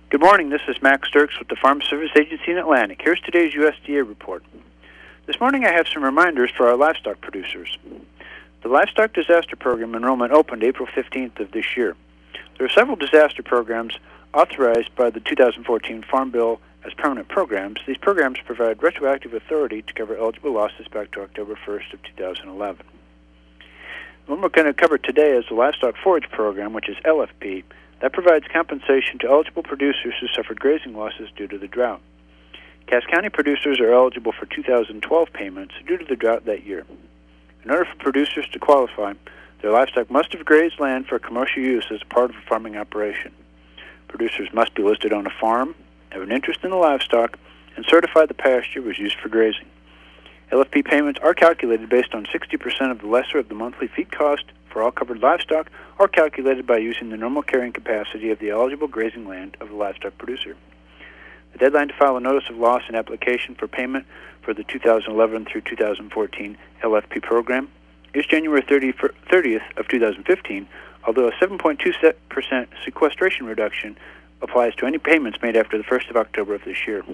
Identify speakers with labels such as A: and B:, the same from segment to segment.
A: Good morning. This is Max Sturks with the Farm Service Agency in Atlantic. Here's today's USDA report. This morning I have some reminders for our livestock producers. The Livestock Disaster Program enrollment opened April 15th of this year. There are several disaster programs authorized by the 2014 Farm Bill as permanent programs. These programs provide retroactive authority to cover eligible losses back to October 1st of 2011. The one we're going to cover today is the Livestock Forage Program, which is LFP. That provides compensation to eligible producers who suffered grazing losses due to the drought. Cass County producers are eligible for 2012 payments due to the drought that year. In order for producers to qualify, their livestock must have grazed land for commercial use as part of a farming operation. Producers must be listed on a farm, have an interest in the livestock, and certify the pasture was used for grazing. LFP payments are calculated based on 60% of the lesser of the monthly feed cost for all covered livestock, or calculated by using the normal carrying capacity of the eligible grazing land of the livestock producer. The deadline to file a notice of loss and application for payment for the 2011 through 2014 LFP program is January 30th of 2015, although a 7.2% sequestration reduction applies to any payments made after the 1st of October of this year.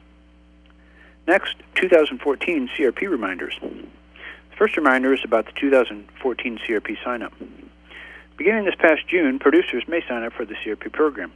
A: Next, 2014 CRP reminders. The first reminder is about the 2014 CRP sign-up. Beginning this past June, producers may sign up for the CRP program.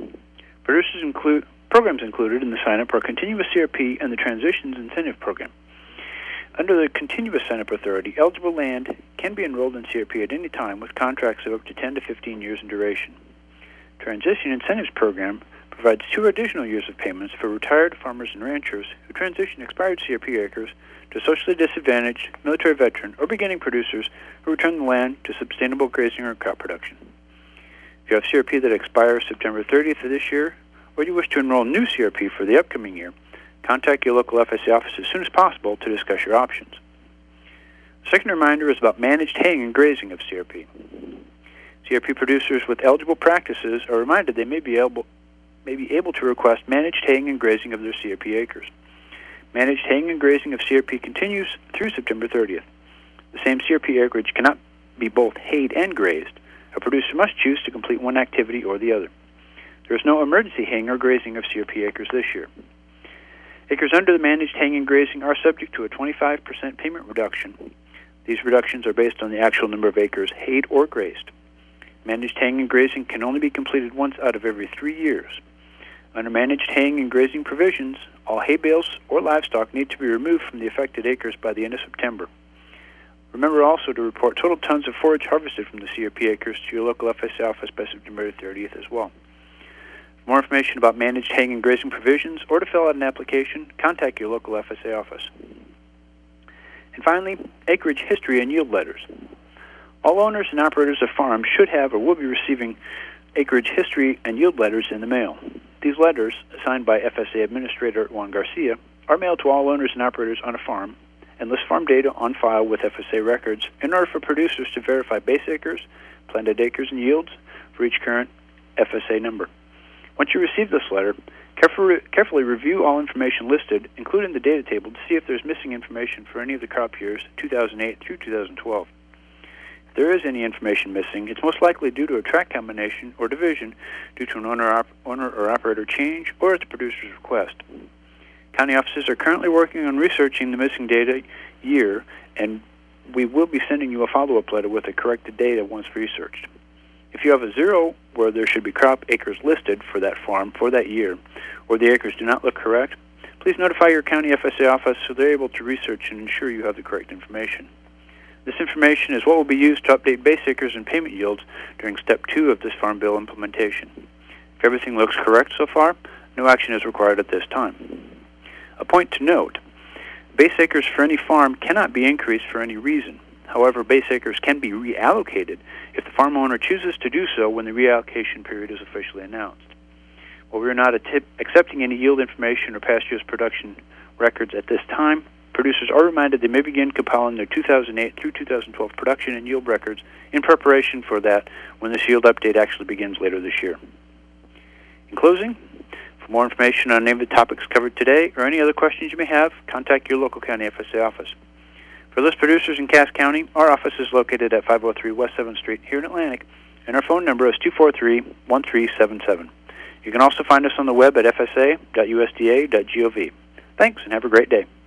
A: Programs included in the sign-up are Continuous CRP and the Transitions Incentive Program. Under the Continuous Sign-up Authority, eligible land can be enrolled in CRP at any time with contracts of up to 10 to 15 years in duration. Transition Incentives Program provides 2 additional years of payments for retired farmers and ranchers who transition expired CRP acres to socially disadvantaged, military veteran, or beginning producers who return the land to sustainable grazing or crop production. If you have CRP that expires September 30th of this year, or you wish to enroll new CRP for the upcoming year, contact your local FSA office as soon as possible to discuss your options. The second reminder is about managed haying and grazing of CRP. CRP producers with eligible practices are reminded they may be able to request managed haying and grazing of their CRP acres. Managed haying and grazing of CRP continues through September 30th. The same CRP acreage cannot be both hayed and grazed. A producer must choose to complete one activity or the other. There is no emergency haying or grazing of CRP acres this year. Acres under the managed haying and grazing are subject to a 25% payment reduction. These reductions are based on the actual number of acres hayed or grazed. Managed haying and grazing can only be completed once out of every 3 years. Under managed haying and grazing provisions, all hay bales or livestock need to be removed from the affected acres by the end of September. Remember also to report total tons of forage harvested from the CRP acres to your local FSA office by September 30th as well. For more information about managed haying and grazing provisions or to fill out an application, contact your local FSA office. And finally, acreage history and yield letters. All owners and operators of farms should have or will be receiving acreage history and yield letters in the mail. These letters, signed by FSA Administrator Juan Garcia, are mailed to all owners and operators on a farm and list farm data on file with FSA records in order for producers to verify base acres, planted acres, and yields for each current FSA number. Once you receive this letter, carefully review all information listed, including the data table, to see if there's missing information for any of the crop years 2008 through 2012. If there is any information missing, it's most likely due to a tract combination or division due to an owner or operator change or at the producer's request. County offices are currently working on researching the missing data year, and we will be sending you a follow-up letter with the corrected data once researched. If you have a zero where there should be crop acres listed for that farm for that year, or the acres do not look correct, please notify your county FSA office so they're able to research and ensure you have the correct information. This information is what will be used to update base acres and payment yields during Step 2 of this Farm Bill implementation. If everything looks correct so far, no action is required at this time. A point to note, base acres for any farm cannot be increased for any reason. However, base acres can be reallocated if the farm owner chooses to do so when the reallocation period is officially announced. While we are not accepting any yield information or past year's production records at this time, producers are reminded they may begin compiling their 2008 through 2012 production and yield records in preparation for that when this yield update actually begins later this year. In closing, for more information on any of the topics covered today or any other questions you may have, contact your local county FSA office. For list producers in Cass County, our office is located at 503 West 7th Street here in Atlantic, and our phone number is 243-1377. You can also find us on the web at fsa.usda.gov. Thanks, and have a great day.